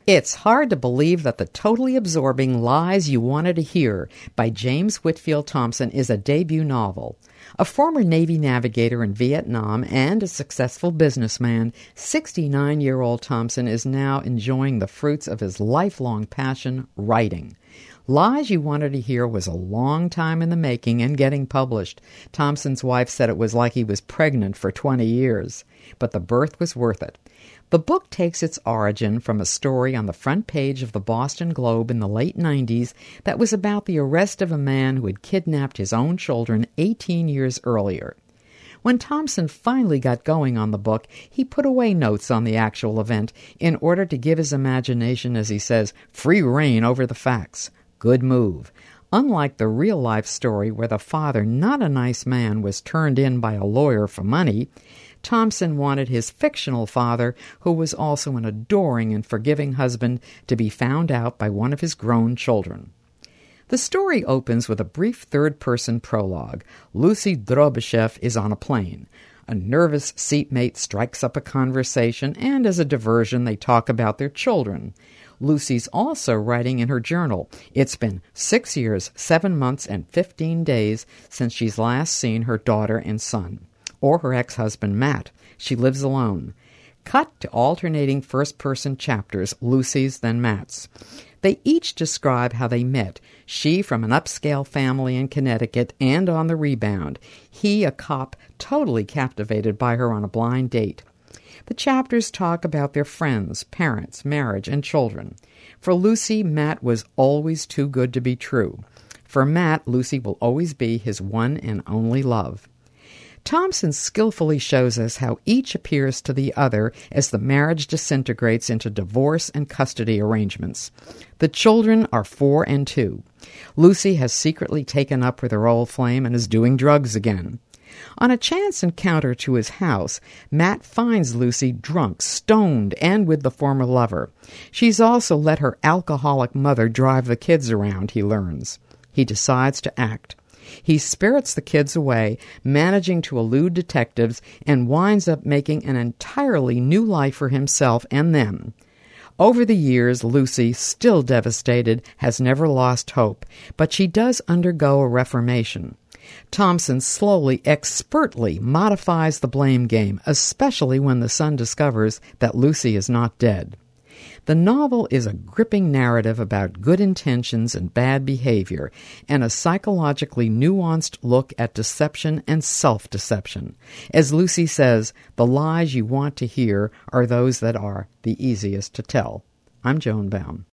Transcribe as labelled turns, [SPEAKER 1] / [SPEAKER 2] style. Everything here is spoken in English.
[SPEAKER 1] It's Hard to Believe That the Totally Absorbing Lies You Wanted to Hear by James Whitfield Thompson is a debut novel. A former Navy navigator in Vietnam and a successful businessman, 69-year-old Thompson is now enjoying the fruits of his lifelong passion, writing. Lies You Wanted to Hear was a long time in the making and getting published. Thompson's wife said it was like he was pregnant for 20 years. But the birth was worth it. The book takes its origin from a story on the front page of the Boston Globe in the late 90s that was about the arrest of a man who had kidnapped his own children 18 years earlier. When Thompson finally got going on the book, he put away notes on the actual event in order to give his imagination, as he says, free rein over the facts. Good move. Unlike the real-life story where the father, not a nice man, was turned in by a lawyer for money, Thompson wanted his fictional father, who was also an adoring and forgiving husband, to be found out by one of his grown children. The story opens with a brief third-person prologue. Lucy Drobyshev is on a plane. A nervous seatmate strikes up a conversation, and as a diversion, they talk about their children. Lucy's also writing in her journal. It's been 6 years, 7 months, and 15 days since she's last seen her daughter and son. Or her ex-husband, Matt. She lives alone. Cut to alternating first-person chapters, Lucy's then Matt's. They each describe how they met, she from an upscale family in Connecticut and on the rebound, he a cop totally captivated by her on a blind date. The chapters talk about their friends, parents, marriage, and children. For Lucy, Matt was always too good to be true. For Matt, Lucy will always be his one and only love. Thompson skillfully shows us how each appears to the other as the marriage disintegrates into divorce and custody arrangements. The children are 4 and 2. Lucy has secretly taken up with her old flame and is doing drugs again. On a chance encounter to his house, Matt finds Lucy drunk, stoned, and with the former lover. She's also let her alcoholic mother drive the kids around, he learns. He decides to act. He spirits the kids away, managing to elude detectives, and winds up making an entirely new life for himself and them. Over the years, Lucy, still devastated, has never lost hope, but she does undergo a reformation. Thompson slowly, expertly modifies the blame game, especially when the son discovers that Lucy is not dead. The novel is a gripping narrative about good intentions and bad behavior, and a psychologically nuanced look at deception and self-deception. As Lucy says, the lies you want to hear are those that are the easiest to tell. I'm Joan Baum.